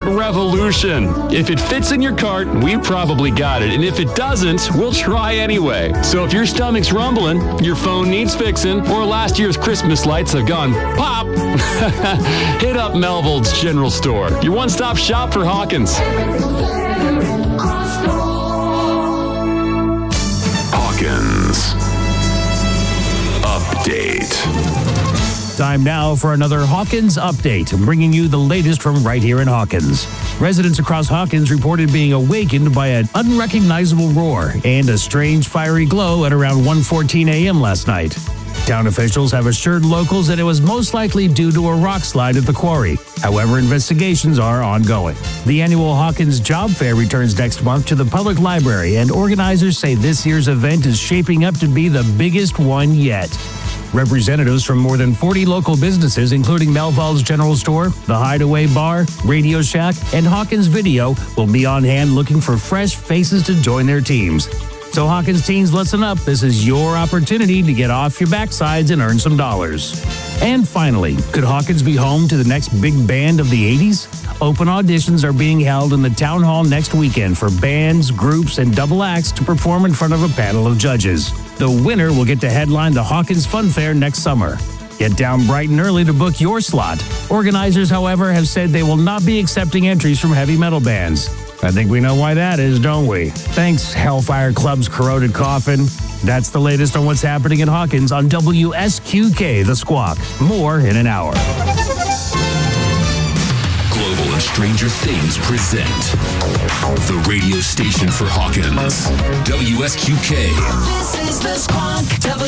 Revolution. If it fits in your cart, we've probably got it. And if it doesn't, we'll try anyway. So if your stomach's rumbling, your phone needs fixing, or last year's Christmas lights have gone pop, hit up Melville's General Store, your one-stop shop for Hawkins. Hawkins Update. Time now for another Hawkins Update, bringing you the latest from right here in Hawkins. Residents across Hawkins reported being awakened by an unrecognizable roar and a strange fiery glow at around 1:14 a.m. last night. Town officials have assured locals that it was most likely due to a rock slide at the quarry. However, investigations are ongoing. The annual Hawkins Job Fair returns next month to the public library, and organizers say this year's event is shaping up to be the biggest one yet. Representatives from more than 40 local businesses, including Melville's General Store, the Hideaway Bar, Radio Shack, and Hawkins Video, will be on hand looking for fresh faces to join their teams. So Hawkins teens, listen up. This is your opportunity to get off your backsides and earn some dollars. And finally, could Hawkins be home to the next big band of the 80s? Open auditions are being held in the town hall next weekend for bands, groups, and double acts to perform in front of a panel of judges. The winner will get to headline the Hawkins Fun Fair next summer. Get down bright and early to book your slot. Organizers, however, have said they will not be accepting entries from heavy metal bands. I think we know why that is, don't we? Thanks, Hellfire Club's Corroded Coffin. That's the latest on what's happening in Hawkins on WSQK The Squawk. More in an hour. Global and Stranger Things present the radio station for Hawkins, WSQK. This is The Squawk,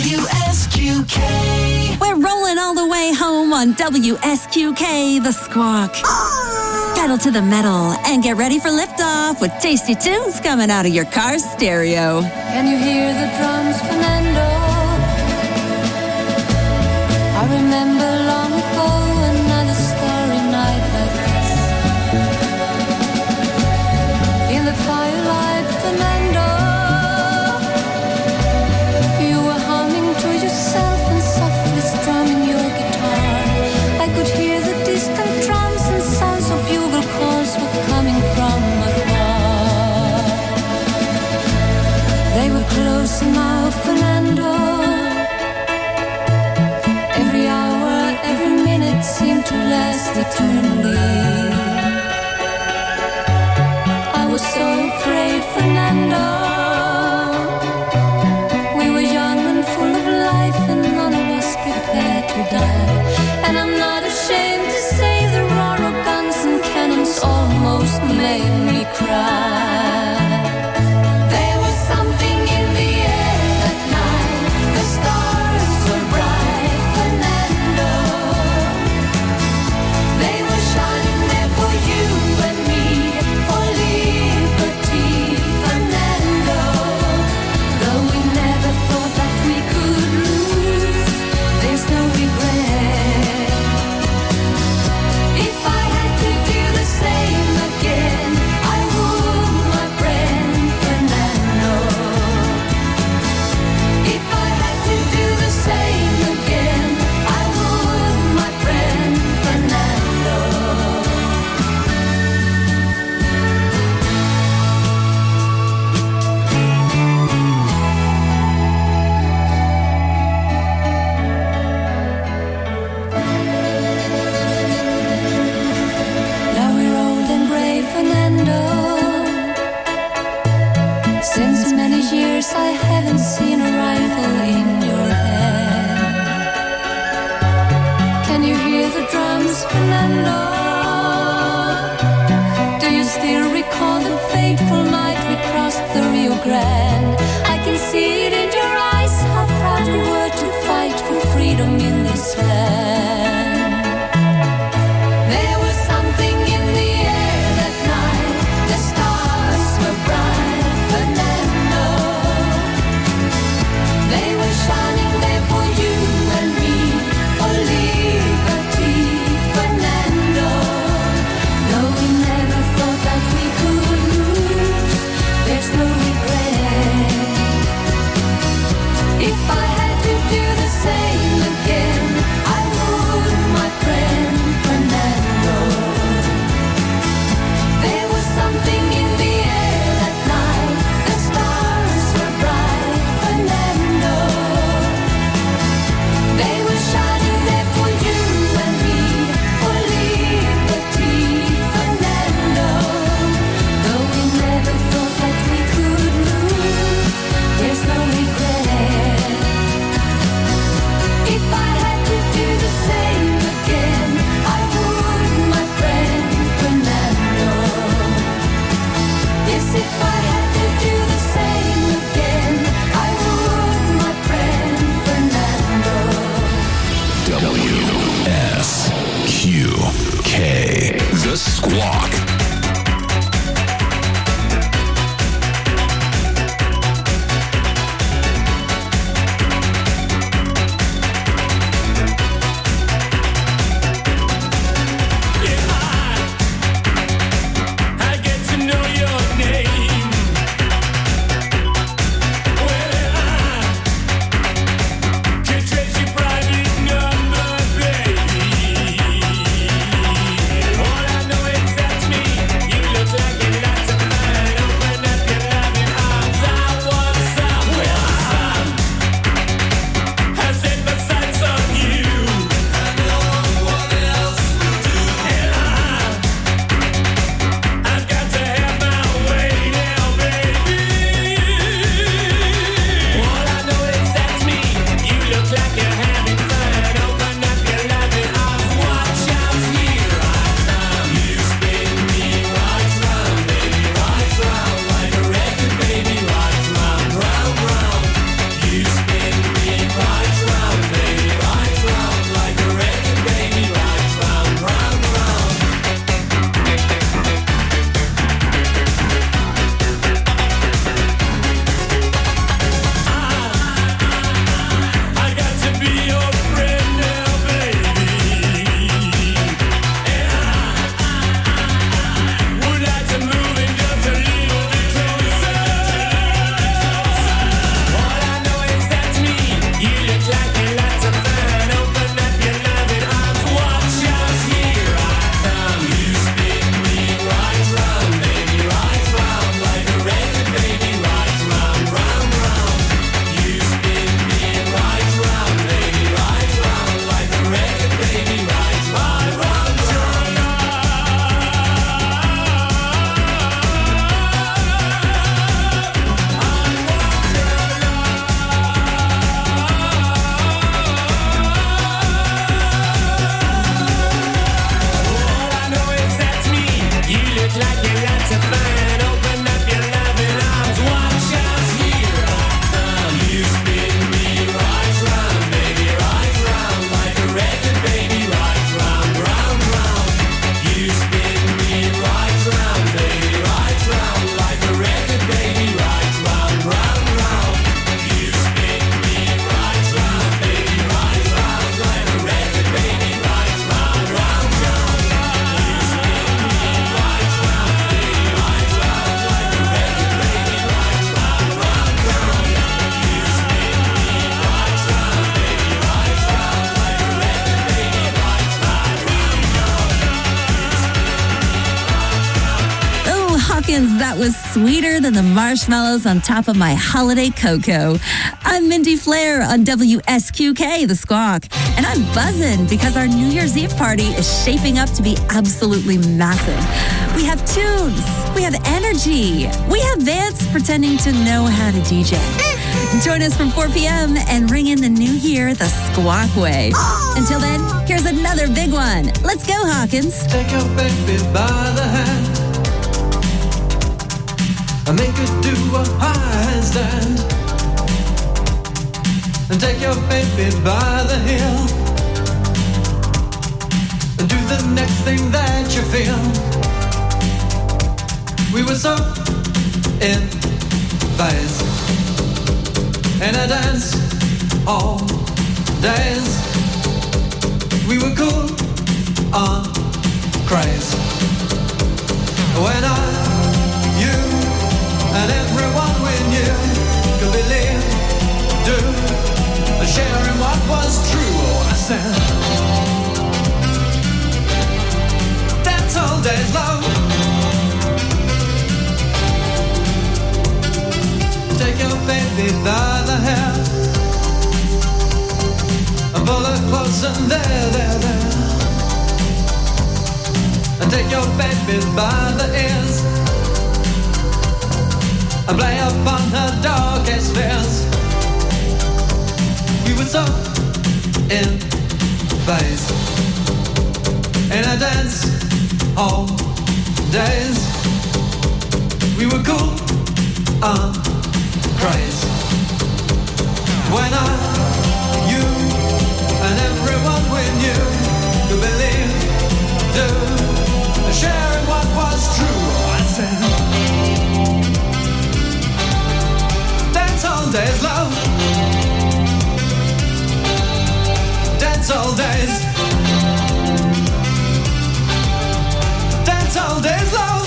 WSQK. We're rolling all the way home on WSQK The Squawk. Pedal to the metal and get ready for liftoff with tasty tunes coming out of your car's stereo. Can you hear the drums, Fernando? I remember long ago another starry night like this. In the firelight, Fernando, you were humming to yourself and softly strumming your guitar. I could hear the distant drums and sounds of bugle calls were coming from afar. They were close now, Fernando. Every hour, every minute seemed to last eternally. I was so afraid, Fernando. We were young and full of life, and none of us prepared to die. And I'm not ashamed to say the roar of guns and cannons almost made me cry. There was something in the air that night. The stars were bright, Fernando. They were shining there for you and me, for liberty, Fernando. Though we never thought that we could lose, there's no regret. If I had to do the same again, I would, my friend Fernando. If I had to do the same again, I would, my friend Fernando. Now we're old and gray, Fernando. Since many years I haven't seen a rifle in your hand. Can you hear the drums, Fernando? Do you still recall the fateful night we crossed the Rio Grande? I can see it in your eyes, how proud we were to fight for freedom in this land. There was something in the air that night. The stars were bright, Fernando. They were shining there for you and me, for liberty, Fernando. to find. Open up your loving arms, watch us here. You spin me right round, baby, right round, like a record, baby, right round, round, round. You spin me right round, baby, right round, like a record, baby, right round, round, round. You spin me right round, baby, right round, like a record, baby, right round, round, round. You spin me right round, baby, right round, like a record, baby, right round, round, round. You spin me right round, baby, right round, like a record, baby, right round, round, round. Oh, Hawkins, that was sweeter than the marshmallows on top of my holiday cocoa. I'm Mindy Flair on WSQK, The Squawk. And I'm buzzing because our New Year's Eve party is shaping up to be absolutely massive. We have tunes, we have energy, we have Vance pretending to know how to DJ. Join us from 4 p.m. and ring in the new year the Squawk way. Until then, here's another big one. Let's go, Hawkins. Take your baby by the hand and make her do a handstand. And take your baby by the heel and do the next thing that you feel. We were so in phase in a dance all days. We were cool on craze. When you, and everyone we knew could believe, do, sharing what was true. Oh, I said, dance all days long. Take your baby by the hair and pull her close and there. And take your baby by the ears and play upon her darkest fears. We were so in phase in a dance all days. We were cool on craze. When you, and everyone we knew could believe, do, sharing what was true. I said, dance all days, love. Dance all days. Dance all days, love.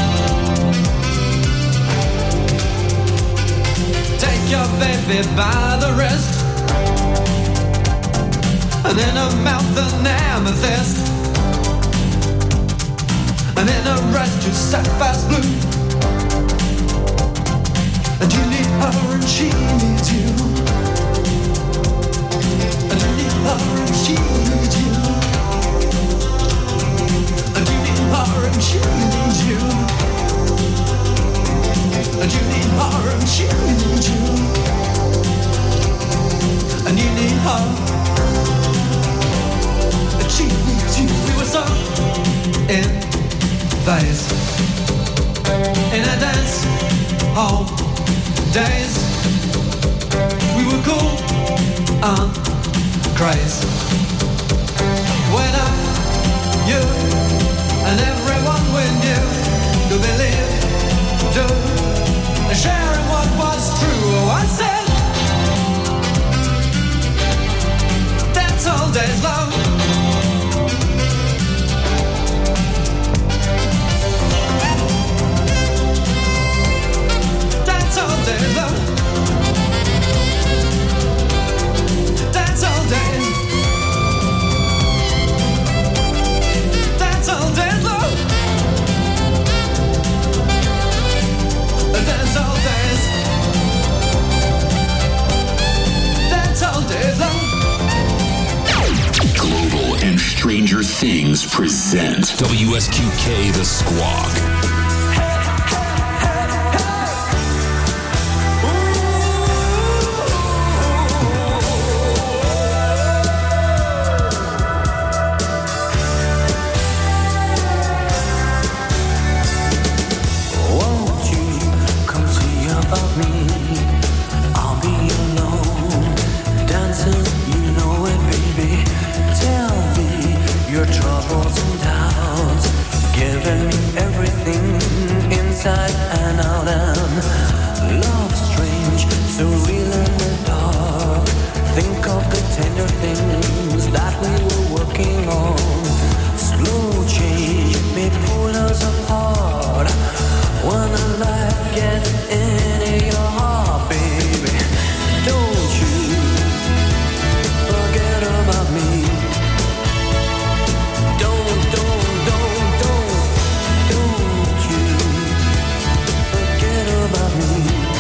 Take your baby by the wrist and in her mouth an amethyst, and in her eyes two sapphires blue. And you need her and she needs you. And you need her and she needs you. And you need her and she needs you. And you need her and she needs you. And you need her and she needs you. We were so in phase in a dance hall days. We were cool on craze. When you, and everyone we knew could believe, do, sharing what was true. Oh, I said, dance all days, love. Dance all days, love. Dance all days. Dance all days, love. Dance all days. Dance all days, love. Global and Stranger Things present WSQK The Squawk. So real in the dark. Think of the tender things that we were working on. Slow change may pull us apart. When the light gets into your heart, baby, don't you forget about me. Don't you forget about me.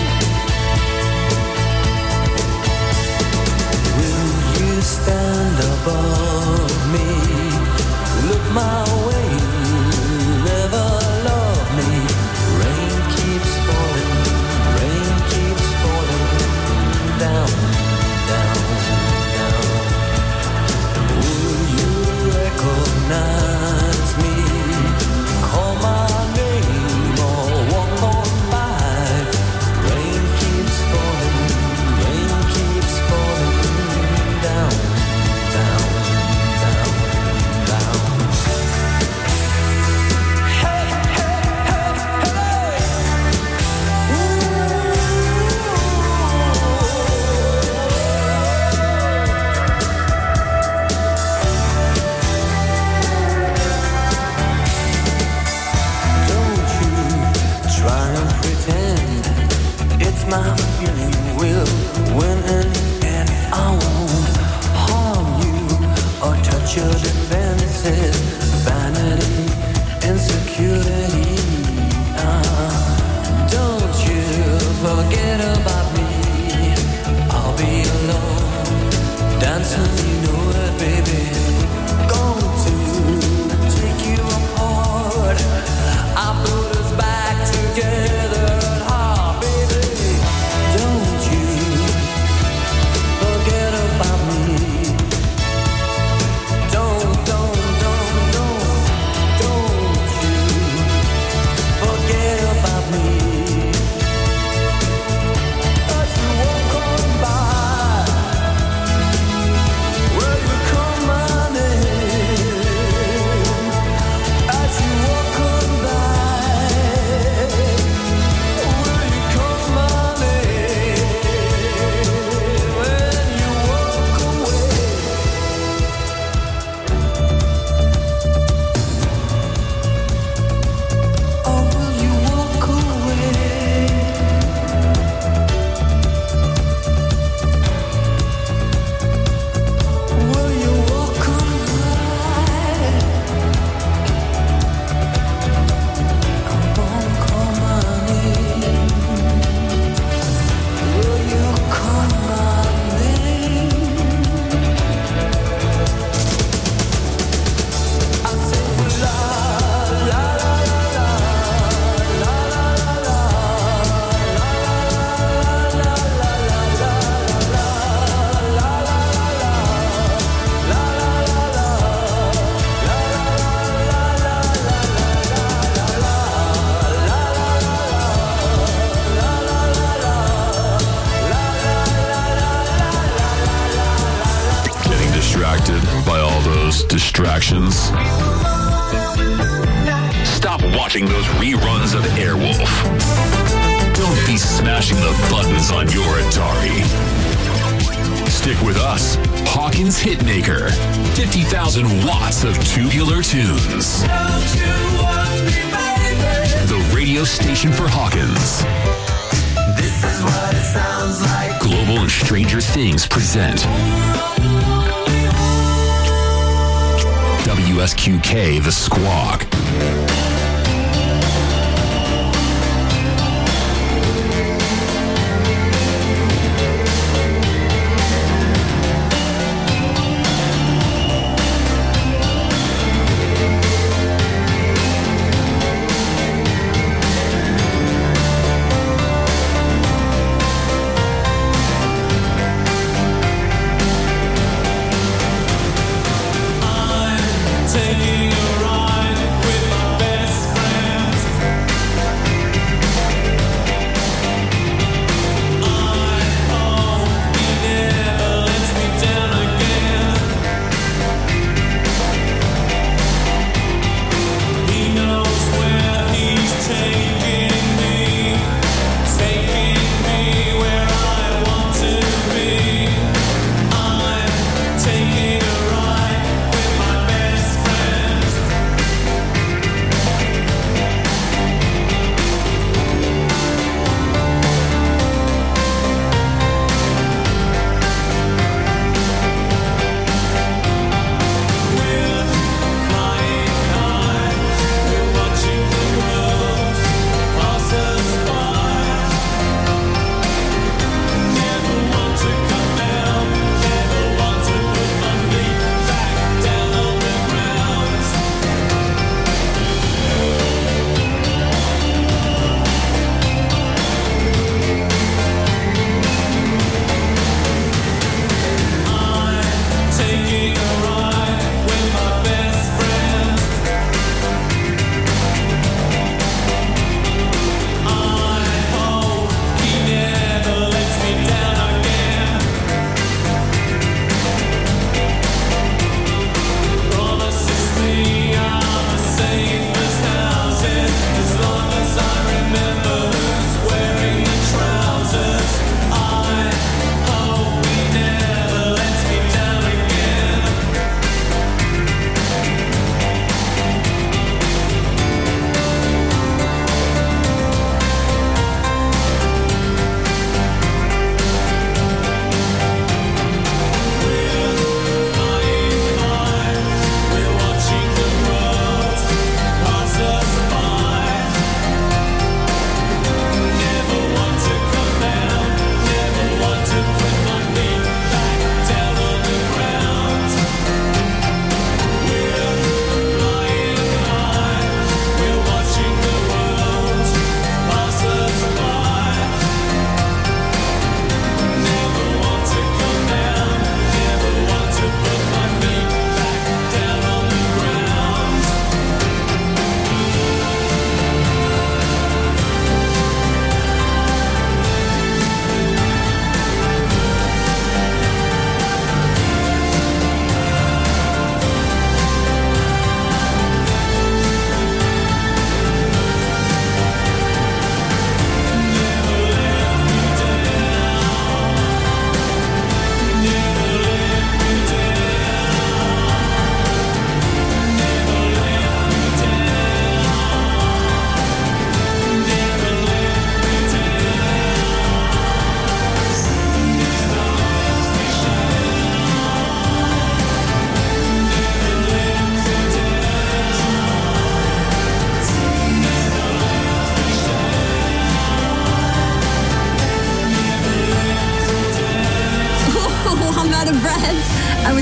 Will you stand above me? Look my way, never love me. Rain keeps falling down, down, down. Will you recognize me? Call my name or walk on by. Rain keeps falling down, down, down, down. Hey, hey, hey, hey. Don't you try and pretend it's my feeling will win in the end. I won't harm you or touch your defenses. Vanity, insecurity. Don't you forget about me. I'll be alone, dancing, you know it, baby. Going to take you apart. I put us back together at heart, baby. Don't you forget about me. Don't you forget about me. As you walk on by, will you call my name? As you walk on by, will you call my name? When you walk away. Oh, will you walk away? Will you walk on by? Come on, call my name. Will you call my name? I say la la la la la la la Getting distracted by all those distractions? Stop watching those reruns of Airwolf. Don't be smashing the buttons on your Atari. Stick with us, Hawkins Hitmaker. 50,000 watts of tubular tunes. The radio station for Hawkins. This is what it sounds like. Global and Stranger Things present WSQK The Squawk. Taking a ride with my best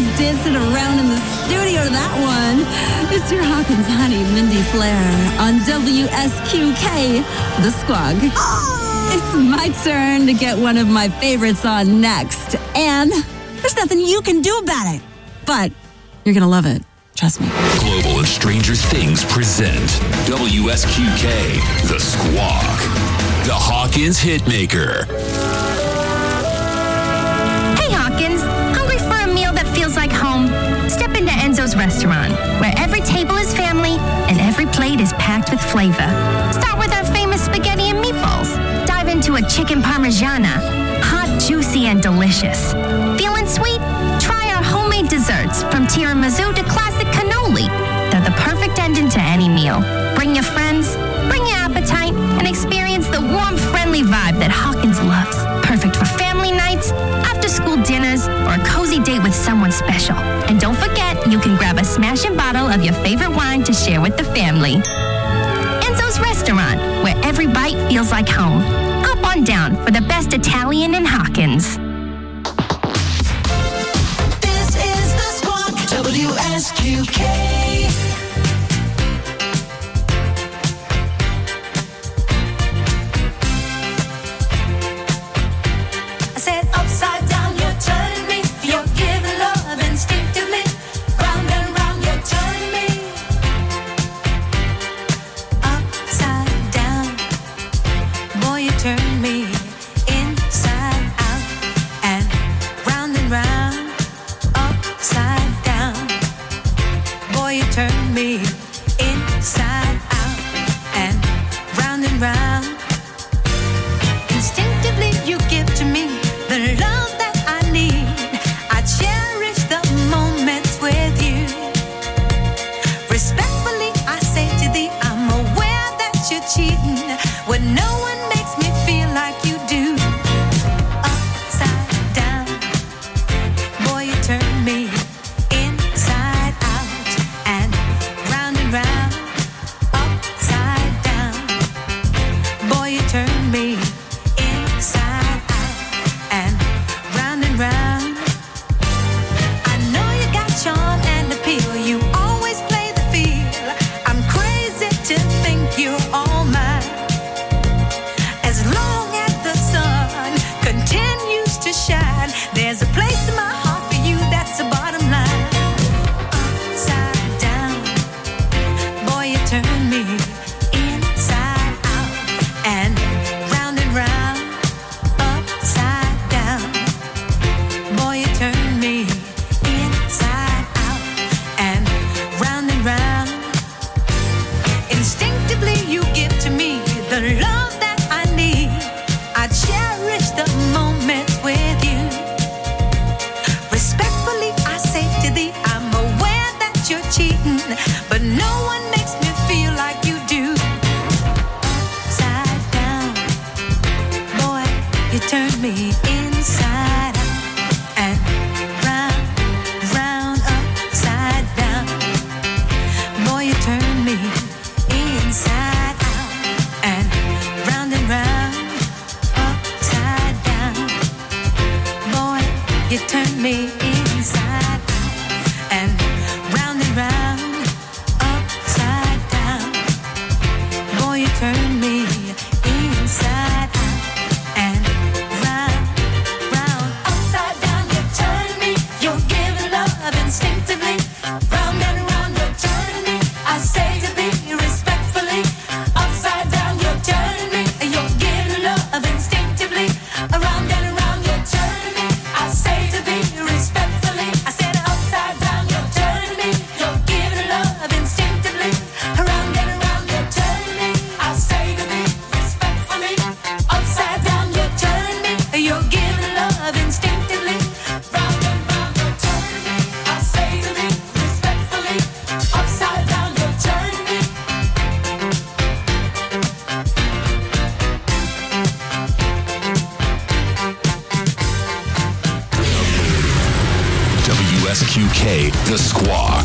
was dancing around in the studio to that one. It's your Hawkins honey, Mindy Flair, on WSQK, The Squawk. It's my turn to get one of my favorites on next. And there's nothing you can do about it. But you're going to love it. Trust me. Global and Stranger Things present WSQK, The Squawk, the Hawkins Hitmaker. Hey Hawkins, hungry for a meal that feels like home? Step into Enzo's restaurant, where every table is family and every plate is packed with flavor. Start with our famous spaghetti and meatballs. Dive into a chicken parmigiana, hot, juicy, and delicious. Feeling sweet? Try our homemade desserts, from tiramisu to classic cannoli. They're the perfect ending to any meal. Bring your friends, bring your appetite, and experience the warm, friendly vibe that Hawkins loves. Perfect for family nights, after-school dinners, or a cozy date with someone special. And don't forget, you can grab a smashing bottle of your favorite wine to share with the family. Enzo's Restaurant, where every bite feels like home. Hop on down for the best Italian in Hawkins. This is the Squawk, WSQK. I said upside down, you're turning me. You're giving love instinctively. Round and round, you're turning me. Upside down, boy, you turn me inside out. And round, upside down, boy, you turn me inside out. And round, instinctively you give to me the love that I need. I cherish the moments with you. Respectfully, I say to thee, I'm aware that you're cheating when no one makes me feel like you do. Upside down, boy, you turn me inside out. And round, upside down, boy, you turn me inside out. And round, I know you got charm and appeal. You always play the field. I'm crazy to think you're all mine. As long as the sun continues to shine, there's a place in my heart for you. That's the bottom line. Upside down, boy, you turn me inside out. And round, upside down, boy, you turn me inside out. And round, instinctively you give to me the love that I need. I cherish the moments with you. Respectfully, I say to thee, I'm aware that you're cheating, but no one makes me feel like you do. Upside down, boy, you turn me inside out. And round, upside down, boy, you turn me inside out. And round, upside down, boy, you turn me inside out. And round, upside down, boy, you turn me inside out. And round, upside down, you turn me. You're giving love instinctively. Round and round, you're turning me. I say to thee respectfully. Upside down, you're turning me. You're giving love instinctively. Around and around, you're turning me. I say to thee respectfully. I said upside down, you're turning me. You're giving love instinctively. Around and around, you're turning me. I say to thee respectfully. Upside down, you're turning me. You're giving love instinctively. Round and round, you're turning me. I say to thee respectfully. Upside down, you're turning me. WSQK, The Squawk.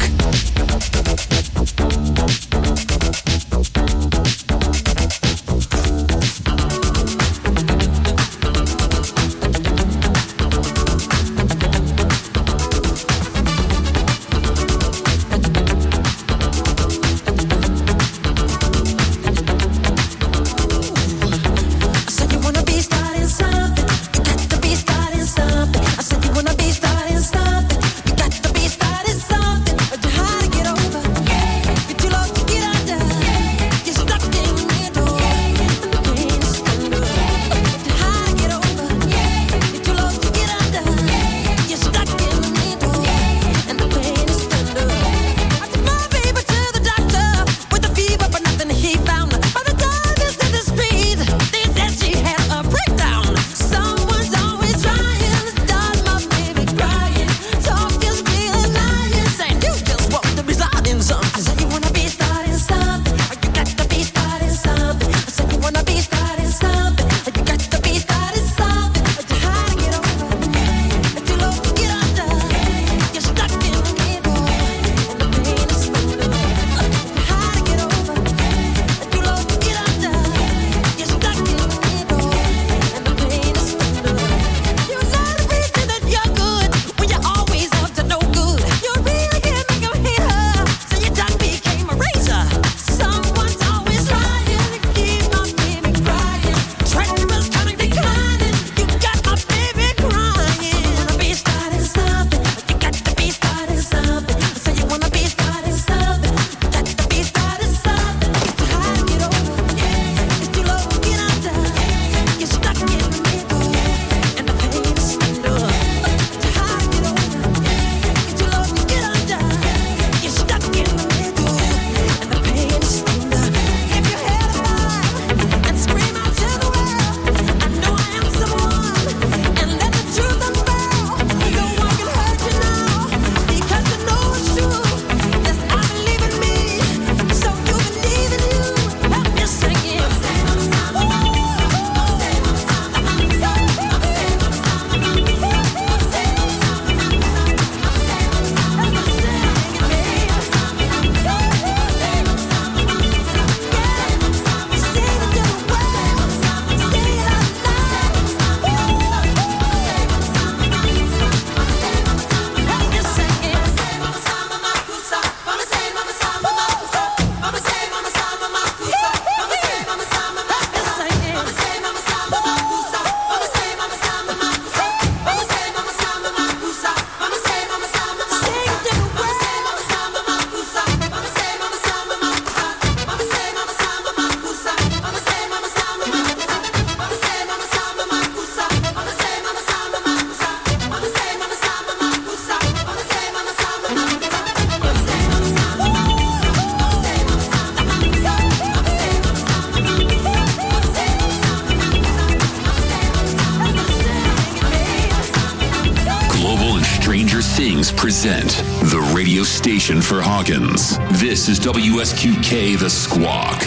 Things present the radio station for Hawkins. This is WSQK The Squawk.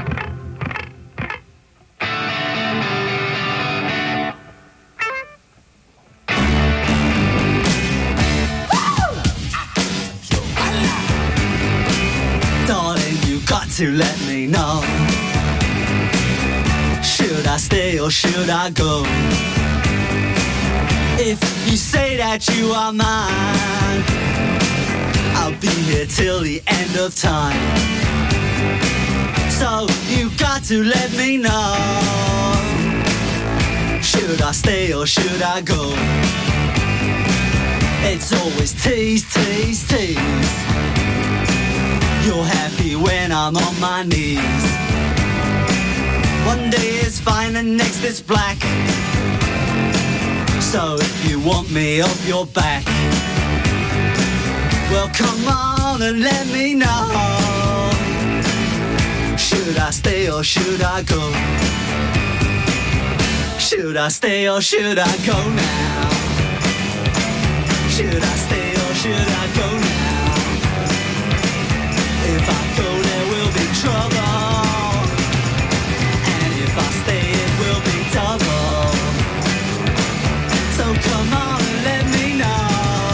Darling, you got to let me know. Should I stay or should I go? If you say that you are mine, I'll be here till the end of time. So you got to let me know. Should I stay or should I go? It's always tease, tease, tease. You're happy when I'm on my knees. One day is fine and next is black. So if you want me off your back, well come on and let me know. Should I stay or should I go? Should I stay or should I go now? Should I stay or should I go now? If I go there will be trouble, and if I stay it will be double. So come on and let me know.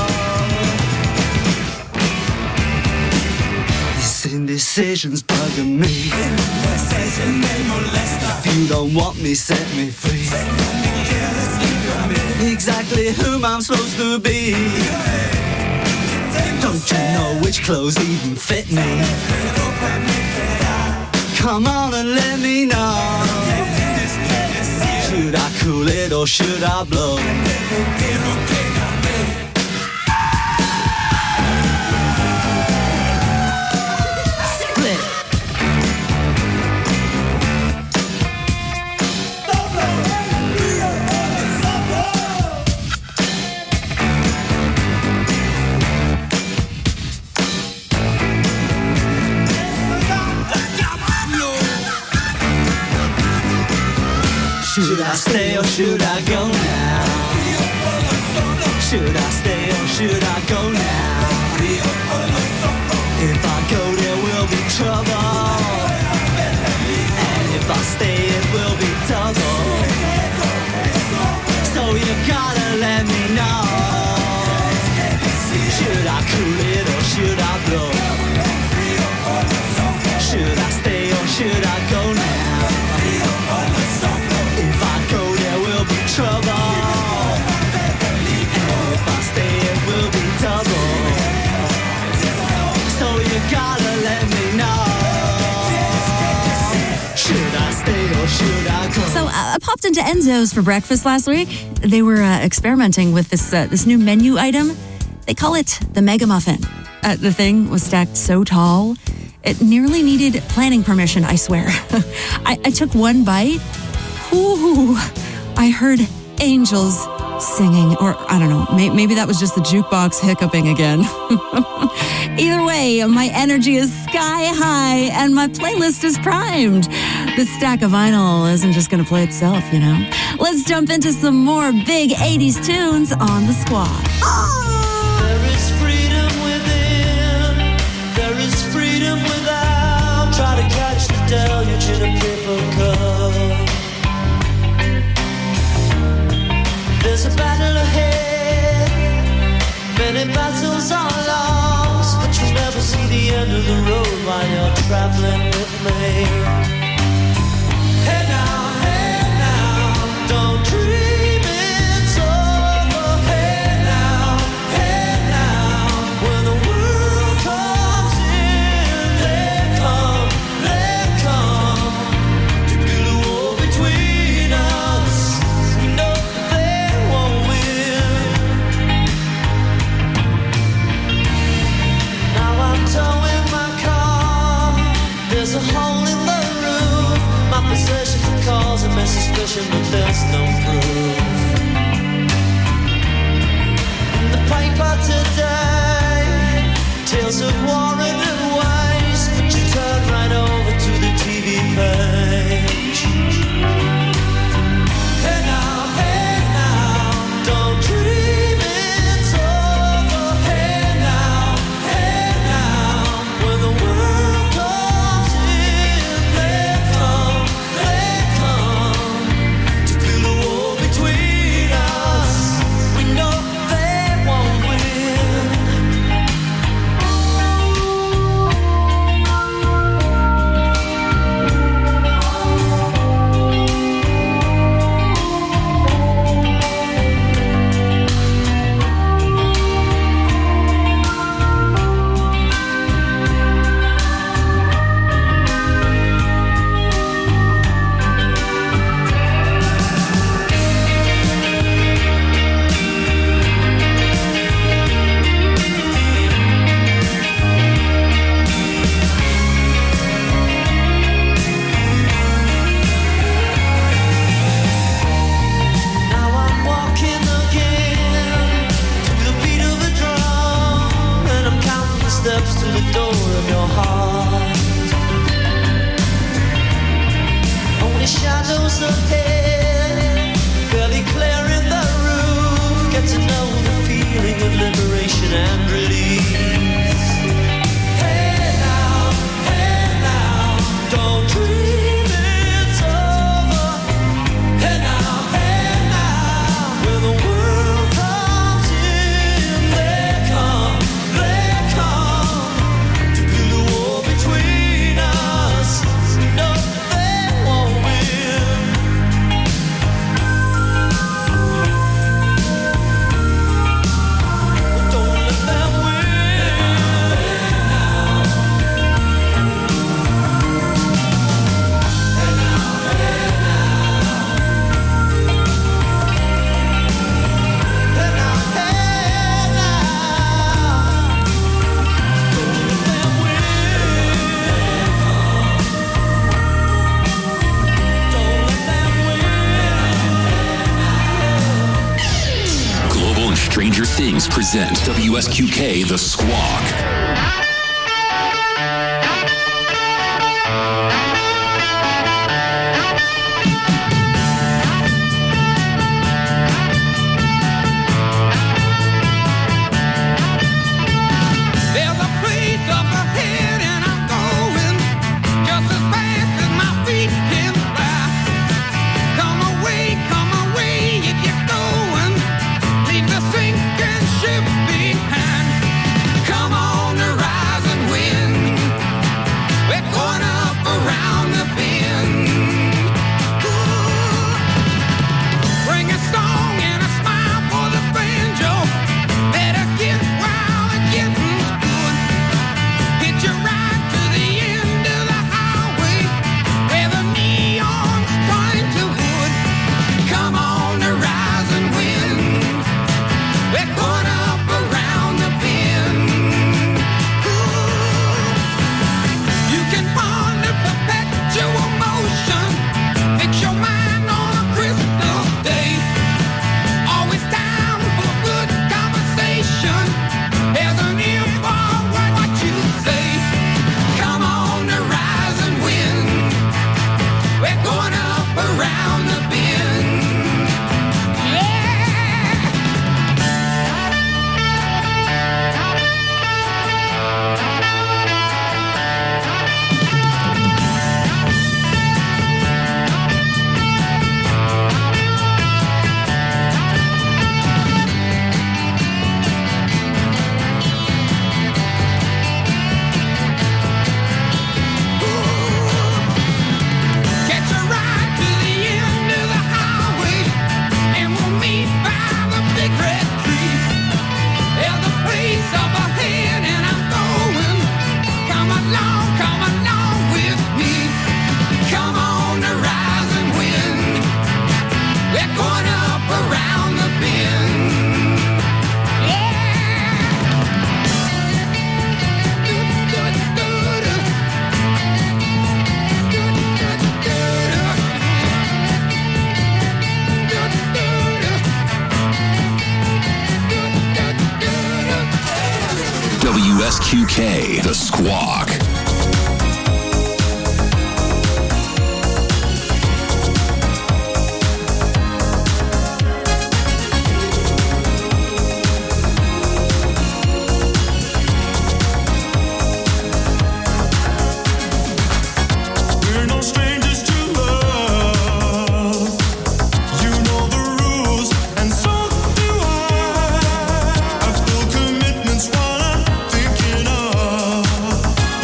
This indecision's bugging me. If you don't want me, set me free. Exactly whom I'm supposed to be. Don't you know which clothes even fit me? Come on and let me know. Should I cool it or should I blow? Split. Should I stay or should I go now? Should I stay or should I go now? If I go there will be trouble, and if I stay it will be double. So you gotta let me know. Should I cool it or should I blow? Should I stay or should I go now? Trouble, and if I stay it will be double. So you gotta let me know. Should I stay or should I go? So I popped into Enzo's for breakfast last week. They were experimenting with this new menu item. They call it the Mega Muffin. The thing was stacked so tall, it nearly needed planning permission, I swear. I took one bite. Ooh, I heard angels singing, or I don't know, maybe that was just the jukebox hiccuping again. Either way, my energy is sky high and my playlist is primed. This stack of vinyl isn't just going to play itself, you know. Let's jump into some more big 80s tunes on The Squawk. There is freedom within, there is freedom without. Try to catch the deluge in a paper cup. There's a battle ahead, many battles are lost, but you never see the end of the road while you're traveling with me. Hey now, don't dream it's over. Hey now, when the world comes in, they come to build a wall between us. We know they won't win. Now I'm towing my car. There's a hole in the roof. My possessions are causing me suspicion, but there's no proof. In the paper today, tales of war and waste, but you turn right over to the TV page. Hey now, don't dream it's over. tiny shadows ahead, barely clearing the roof. Get to know the feeling of liberation and release. Hey now, don't dream it's over. Hey now, when the world comes in, they come to build a wall between us. No, they won't win. Don't let them Global and Stranger Things present WSQK The Squawk. There's a place up ahead and I'm going just as fast as my feet can fly. Come away if you're going. Leave the sinking ship behind. Come on the rise and win. We're going up around the bend. Ooh. Bring a song and a smile for the banjo. Better get wild and getting's good. Hit your ride to the end of the highway where the neon's trying to wood. Come on the rise and win. We're going up around the bend. Ooh. You can ponder perpetual motion. Fix your mind on a crystal day. Always down for good conversation. There's an ear for what you say. Come on the rise and win. We're going up around the bend. Catch a ride to the end of the highway, and we'll meet by the big red tree. There's a place up ahead, and I'm going. Come along with me. Come on the rise and win. We're going up around the bend. WSQK The Squawk. We're no strangers to love. You know the rules, and so do I. I've still commitments while I'm thinking of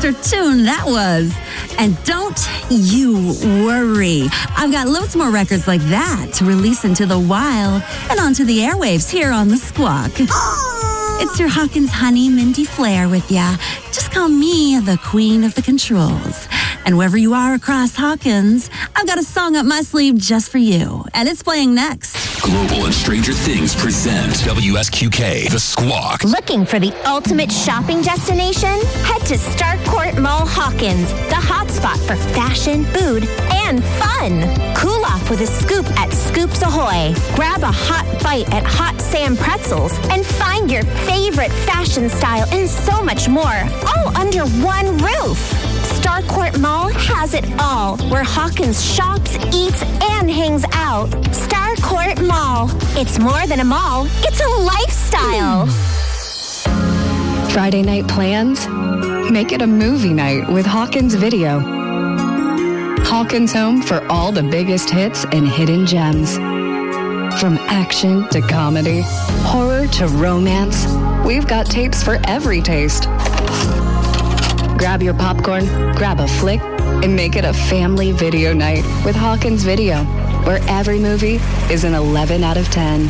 monster tune that was. And don't you worry. I've got loads more records like that to release into the wild and onto the airwaves here on The Squawk. It's your Hawkins honey, Mindy Flair with ya. Just call me the queen of the controls. And wherever you are across Hawkins, I've got a song up my sleeve just for you. And it's playing next. Global and Stranger Things present WSQK, The Squawk. Looking for the ultimate shopping destination? Head to Starcourt Mall Hawkins, the hotspot for fashion, food, and fun. Cool off with a scoop at Scoops Ahoy. Grab a hot bite at Hot Sam Pretzels and find your favorite fashion style and so much more, all under one roof. Starcourt Mall has it all, where Hawkins shops, eats, and hangs out. Starcourt Mall. It's more than a mall, it's a lifestyle. Friday night plans? Make it a movie night with Hawkins Video. Hawkins home for all the biggest hits and hidden gems. From action to comedy, horror to romance, we've got tapes for every taste. Grab your popcorn, grab a flick, and make it a family video night with Hawkins Video, where every movie is an 11 out of 10.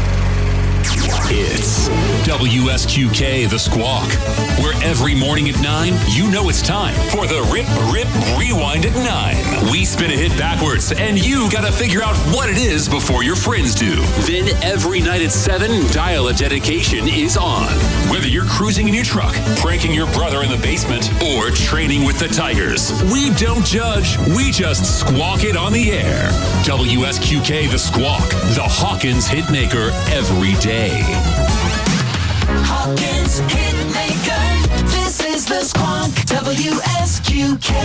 It's WSQK The Squawk, where every morning at 9, you know it's time for the Rip Rewind at 9. We spin a hit backwards, and you gotta figure out what it is before your friends do. Then every night at 7, Dial a Dedication is on. Whether you're cruising in your truck, pranking your brother in the basement, or training with the Tigers, we don't judge, we just squawk it on the air. WSQK The Squawk, the Hawkins hitmaker every day. Hawkins Hitmaker. This is The Squawk. WSQK.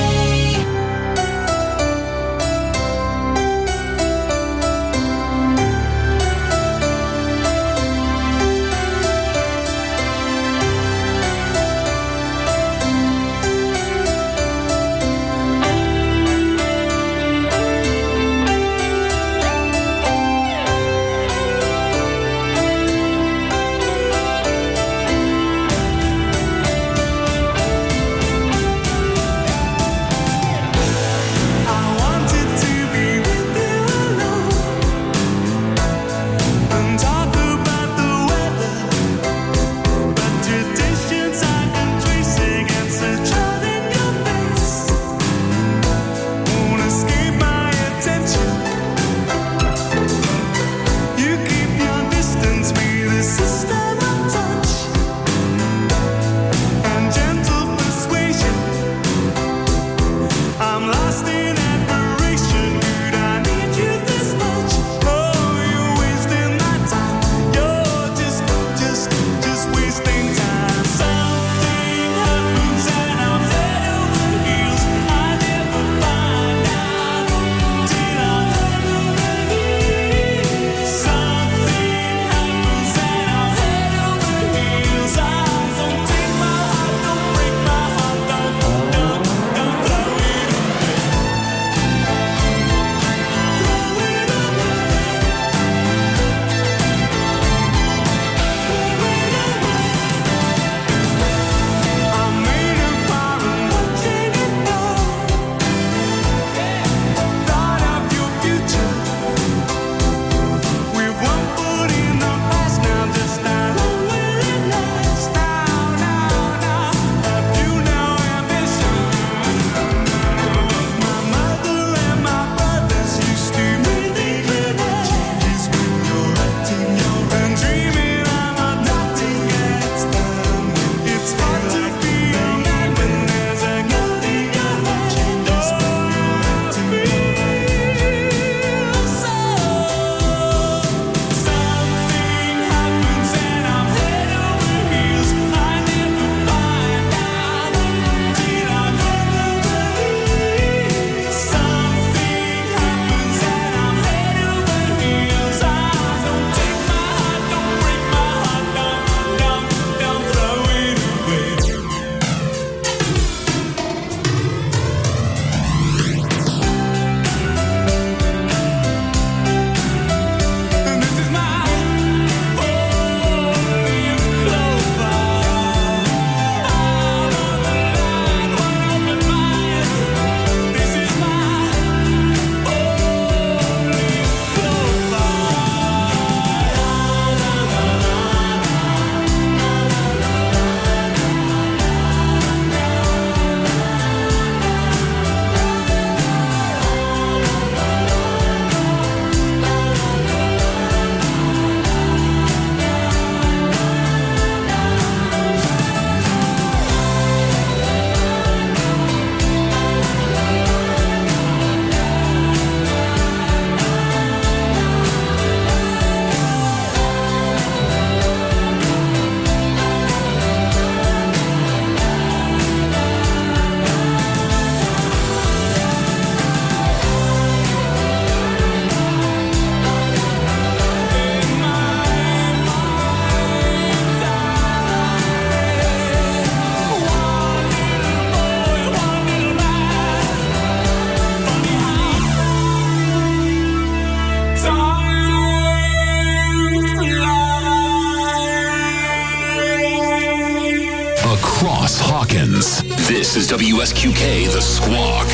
is WSQK, The Squawk.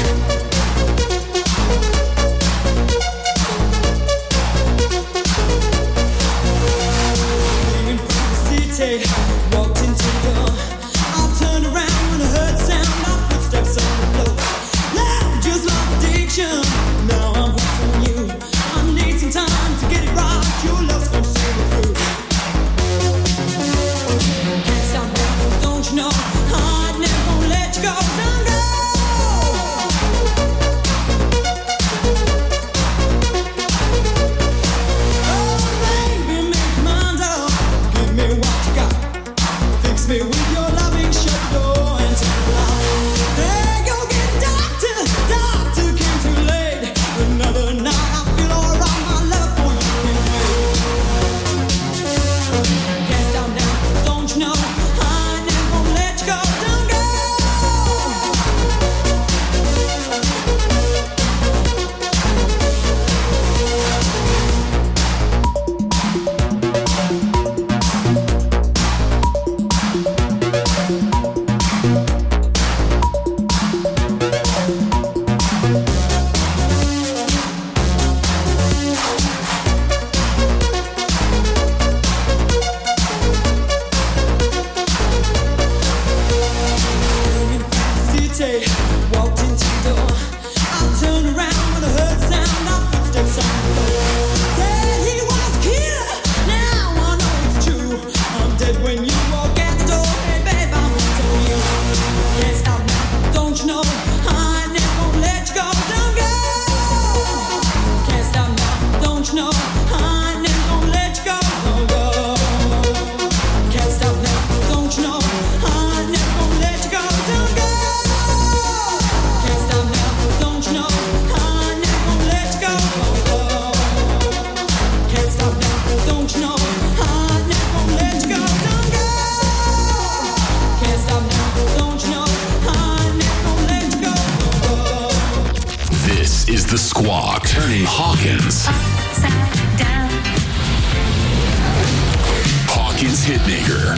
City, walked into the door. I'll turn around when I heard the sound of footsteps on the floor. Love just like addiction. Now I'm hooked on you. I need some time to get it right. Your love's gonna see me through. Can't stop now, don't you know? I never gonna let you go. Don't go. Oh baby, make your mind up. Give me what you got. Fix me with your loving, shut the door and turn it off. Hey, go get the doctor. Doctor came too late. Another night I feel alright. My love for you can wait. Can't stop now, don't you know? I never gonna let you go. Don't go. City, walked into the door. I turned around when I heard the sound of footsteps on the floor. Said he was a killer. Now I know it's true. I'm dead when you walk out the door. Hey babe, I'm gonna tell you. Can't stop now, don't you know? I never gonna let you go. Don't go. Can't stop now, don't you know? I never gonna let you go. Don't go. Can't stop now, don't you know? I never gonna let you go. Don't go. Can't stop now, don't you know? I never gonna let you go. Don't go. Can't stop now, don't you know? I never gonna let you go. Don't go. Can't stop now, don't you know? I never gonna let you go. Don't go. This is The Squawk, turning Hawkins. Upside down. Hawkins Hitmaker.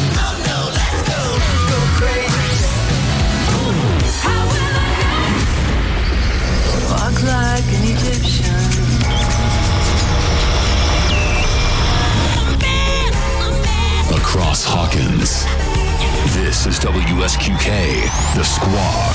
Walk like an Egyptian. Across Hawkins. This is WSQK, The Squawk.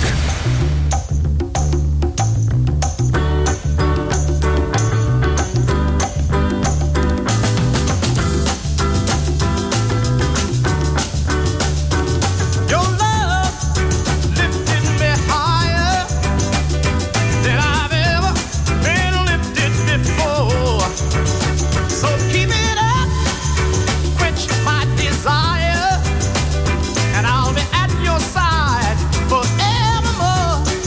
Your love lifted me higher than I've ever been lifted before. So keep it up, quench my desire, and I'll be at your side forevermore.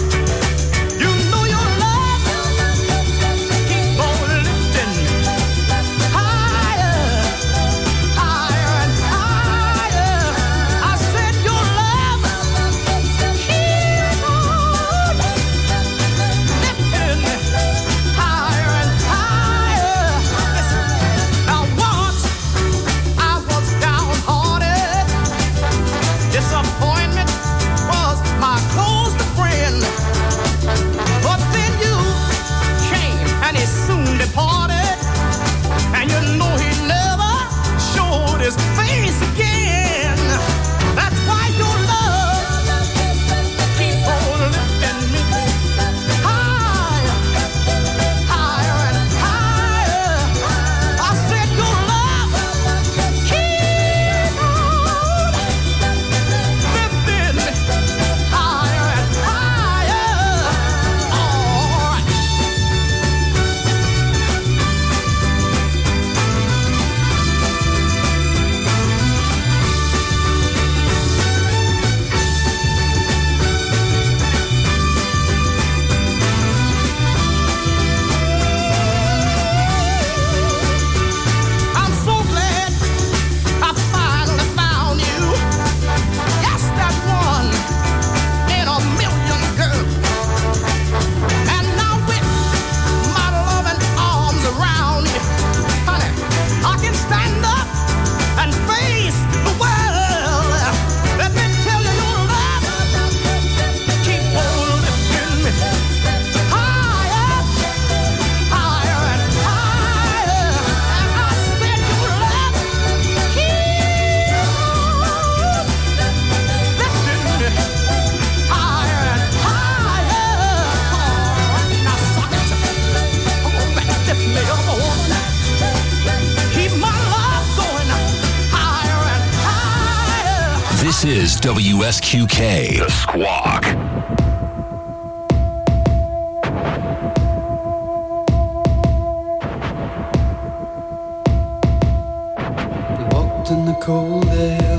is WSQK, The Squawk. We walked in the cold air.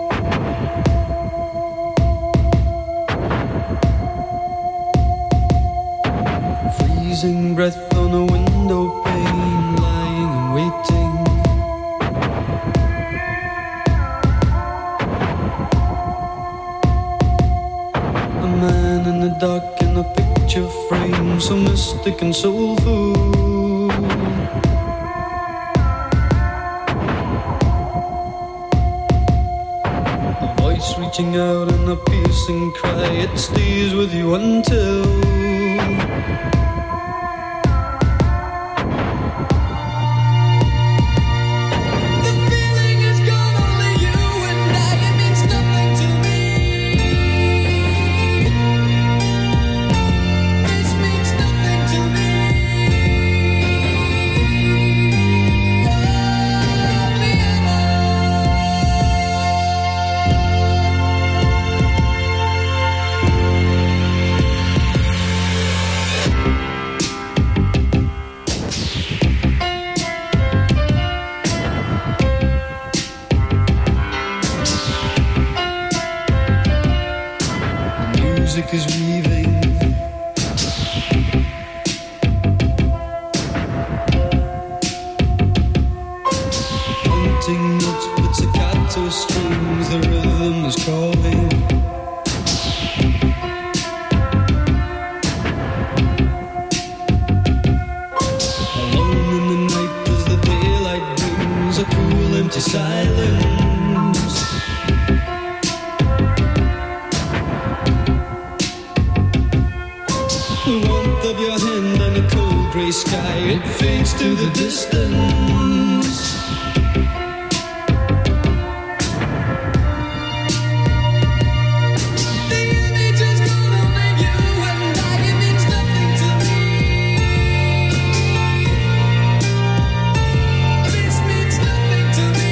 Freezing breath on a window pane, lying and waiting. A man in the dark in a picture frame, so mystic and soulful. A voice reaching out in a piercing cry, it stays with you until music is weaving. Haunting notes, pizzicato strings, the rhythm is calling. Alone in the night as the daylight brings a cool empty silence. The warmth of your hand and a cold grey sky, it fades to the distance. The image is gone, only you and I, it means nothing to me. This means nothing to me.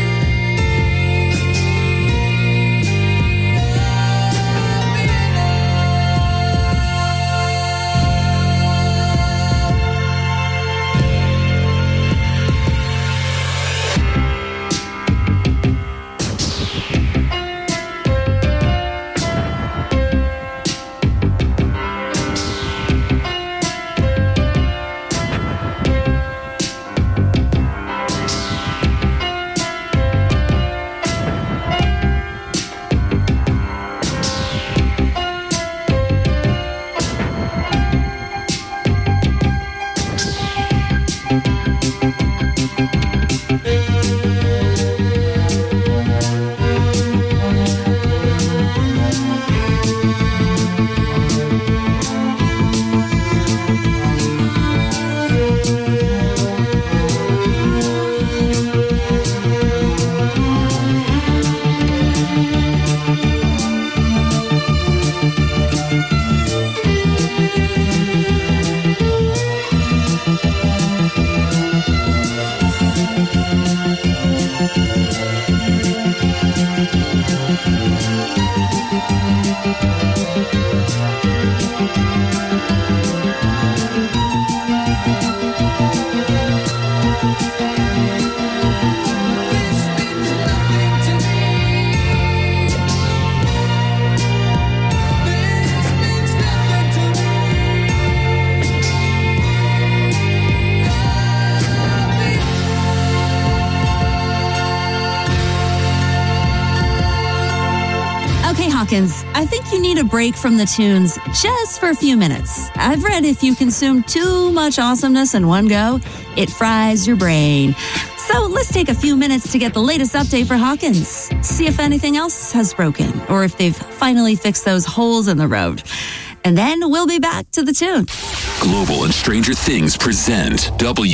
I think you need a break from the tunes just for a few minutes. I've read if you consume too much awesomeness in one go, it fries your brain. So let's take a few minutes to get the latest update for Hawkins. See if anything else has broken or if they've finally fixed those holes in the road. And then we'll be back to the tune. Global and Stranger Things present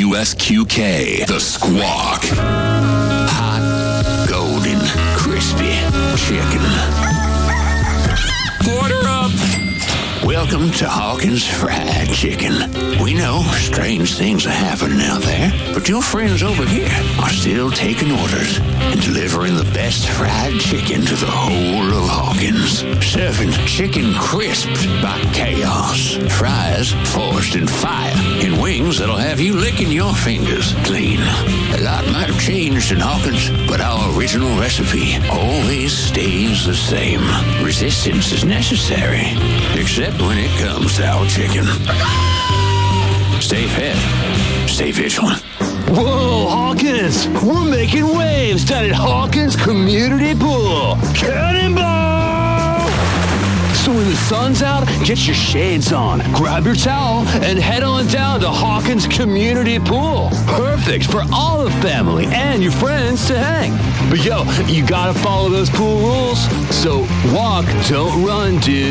WSQK, The Squawk. Hot, golden, crispy chicken. Order up! We'll Welcome to Hawkins Fried Chicken. We know strange things are happening out there, but your friends over here are still taking orders and delivering the best fried chicken to the whole of Hawkins. Serving chicken crisps by Chaos, fries forged in fire, and wings that'll have you licking your fingers clean. A lot might have changed in Hawkins, but our original recipe always stays the same. Resistance is necessary, except when it comes to our chicken. Stay fed, stay vigilant. Whoa, Hawkins! We're making waves down at Hawkins Community Pool. Cannonball! So when the sun's out, get your shades on, grab your towel, and head on down to Hawkins Community Pool. Perfect for all the family and your friends to hang. But yo, you gotta follow those pool rules. So walk, don't run, dude.